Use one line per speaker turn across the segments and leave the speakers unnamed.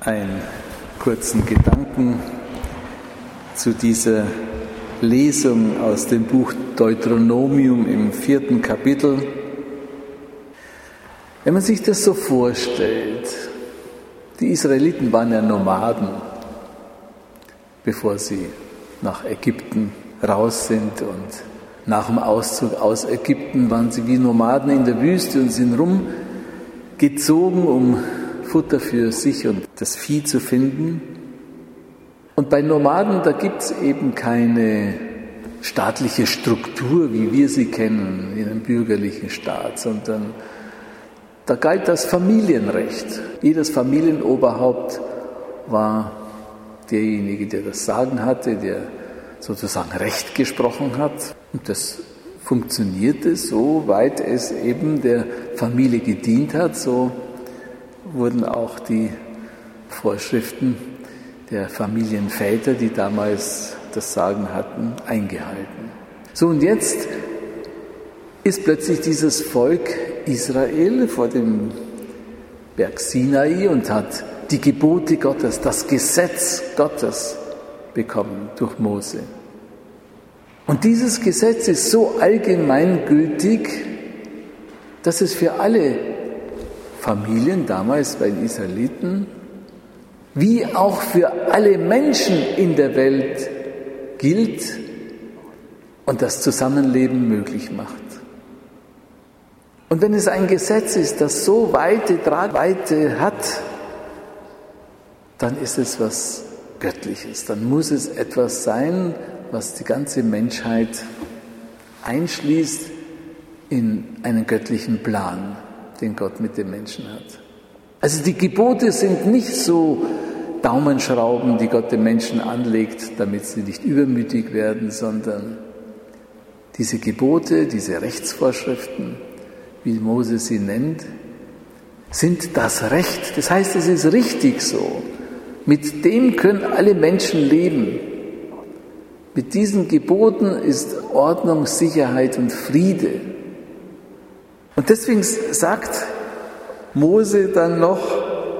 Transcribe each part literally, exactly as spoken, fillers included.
einen kurzen Gedanken zu dieser Lesung aus dem Buch Deuteronomium im vierten Kapitel. Wenn man sich das so vorstellt, die Israeliten waren ja Nomaden, bevor sie nach Ägypten raus sind, und nach dem Auszug aus Ägypten waren sie wie Nomaden in der Wüste und sind rumgezogen, um Futter für sich und das Vieh zu finden. Und bei Nomaden, da gibt es eben keine staatliche Struktur, wie wir sie kennen in einem bürgerlichen Staat, sondern da galt das Familienrecht. Jedes Familienoberhaupt war derjenige, der das Sagen hatte, der sozusagen Recht gesprochen hat. Und das funktionierte so, weit es eben der Familie gedient hat. So wurden auch die Vorschriften der Familienväter, die damals das Sagen hatten, eingehalten. So, und jetzt ist plötzlich dieses Volk Israel vor dem Berg Sinai und hat die Gebote Gottes, das Gesetz Gottes bekommen durch Mose. Und dieses Gesetz ist so allgemeingültig, dass es für alle Familien damals bei den Israeliten wie auch für alle Menschen in der Welt gilt und das Zusammenleben möglich macht. Und wenn es ein Gesetz ist, das so weite Tragweite hat, dann ist es was Göttliches. Dann muss es etwas sein, was die ganze Menschheit einschließt in einen göttlichen Plan, den Gott mit den Menschen hat. Also die Gebote sind nicht so Daumenschrauben, die Gott den Menschen anlegt, damit sie nicht übermütig werden, sondern diese Gebote, diese Rechtsvorschriften, wie Mose sie nennt, sind das Recht. Das heißt, es ist richtig so. Mit dem können alle Menschen leben. Mit diesen Geboten ist Ordnung, Sicherheit und Friede. Und deswegen sagt Mose dann noch,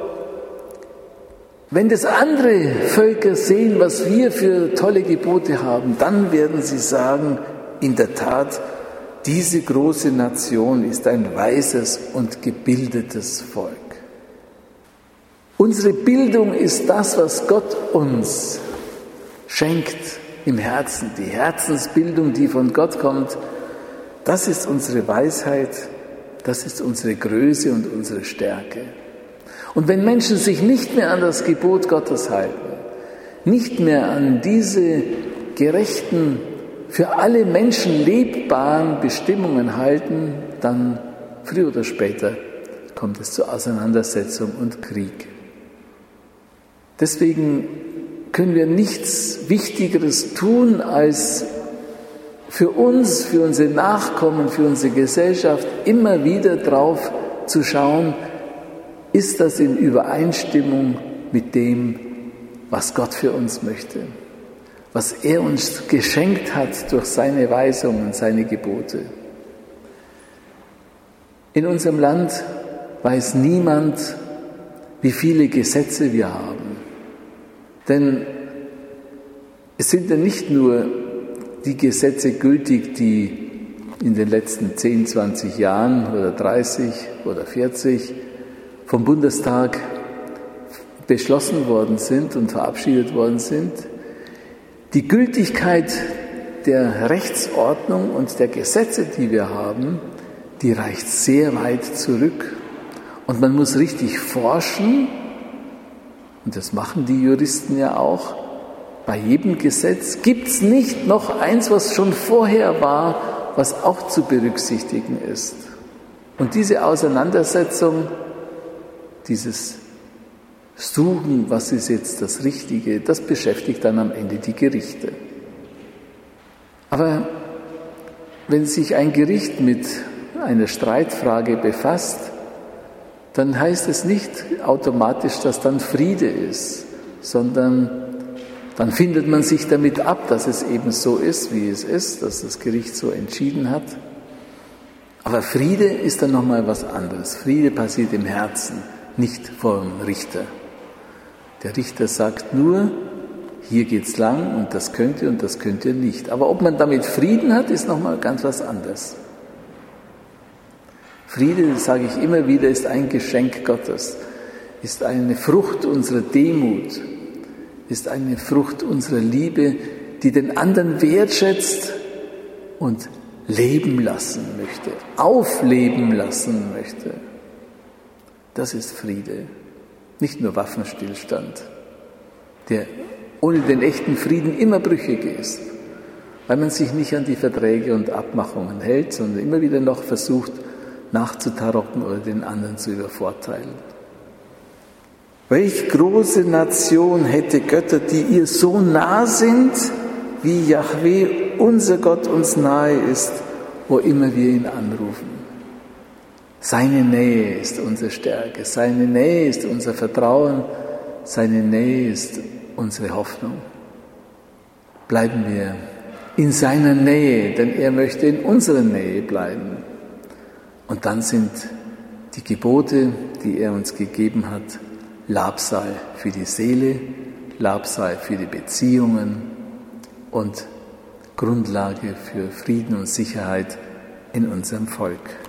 wenn das andere Völker sehen, was wir für tolle Gebote haben, dann werden sie sagen, in der Tat, diese große Nation ist ein weises und gebildetes Volk. Unsere Bildung ist das, was Gott uns schenkt im Herzen. Die Herzensbildung, die von Gott kommt, das ist unsere Weisheit, das ist unsere Größe und unsere Stärke. Und wenn Menschen sich nicht mehr an das Gebot Gottes halten, nicht mehr an diese gerechten, für alle Menschen lebbaren Bestimmungen halten, dann früher oder später kommt es zur Auseinandersetzung und Krieg. Deswegen können wir nichts Wichtigeres tun, als für uns, für unsere Nachkommen, für unsere Gesellschaft immer wieder drauf zu schauen, ist das in Übereinstimmung mit dem, was Gott für uns möchte, was er uns geschenkt hat durch seine Weisungen, seine Gebote. In unserem Land weiß niemand, wie viele Gesetze wir haben. Denn es sind ja nicht nur die Gesetze gültig, die in den letzten zehn, zwanzig Jahren oder dreißig oder vierzig vom Bundestag beschlossen worden sind und verabschiedet worden sind. Die Gültigkeit der Rechtsordnung und der Gesetze, die wir haben, die reicht sehr weit zurück. Und man muss richtig forschen, und das machen die Juristen ja auch. Bei jedem Gesetz gibt es nicht noch eins, was schon vorher war, was auch zu berücksichtigen ist. Und diese Auseinandersetzung, dieses Suchen, was ist jetzt das Richtige, das beschäftigt dann am Ende die Gerichte. Aber wenn sich ein Gericht mit einer Streitfrage befasst, dann heißt es nicht automatisch, dass dann Friede ist, sondern dann findet man sich damit ab, dass es eben so ist, wie es ist, dass das Gericht so entschieden hat. Aber Friede ist dann nochmal was anderes. Friede passiert im Herzen, nicht vor dem Richter. Der Richter sagt nur, hier geht's lang und das könnt ihr und das könnt ihr nicht. Aber ob man damit Frieden hat, ist nochmal ganz was anderes. Friede, das sage ich immer wieder, ist ein Geschenk Gottes, ist eine Frucht unserer Demut, ist eine Frucht unserer Liebe, die den anderen wertschätzt und leben lassen möchte, aufleben lassen möchte. Das ist Friede, nicht nur Waffenstillstand, der ohne den echten Frieden immer brüchig ist, weil man sich nicht an die Verträge und Abmachungen hält, sondern immer wieder noch versucht, nachzutarocken oder den anderen zu übervorteilen. Welch große Nation hätte Götter, die ihr so nah sind, wie Jahwe, unser Gott, uns nahe ist, wo immer wir ihn anrufen. Seine Nähe ist unsere Stärke, seine Nähe ist unser Vertrauen, seine Nähe ist unsere Hoffnung. Bleiben wir in seiner Nähe, denn er möchte in unserer Nähe bleiben. Und dann sind die Gebote, die er uns gegeben hat, Labsal für die Seele, Labsal für die Beziehungen und Grundlage für Frieden und Sicherheit in unserem Volk.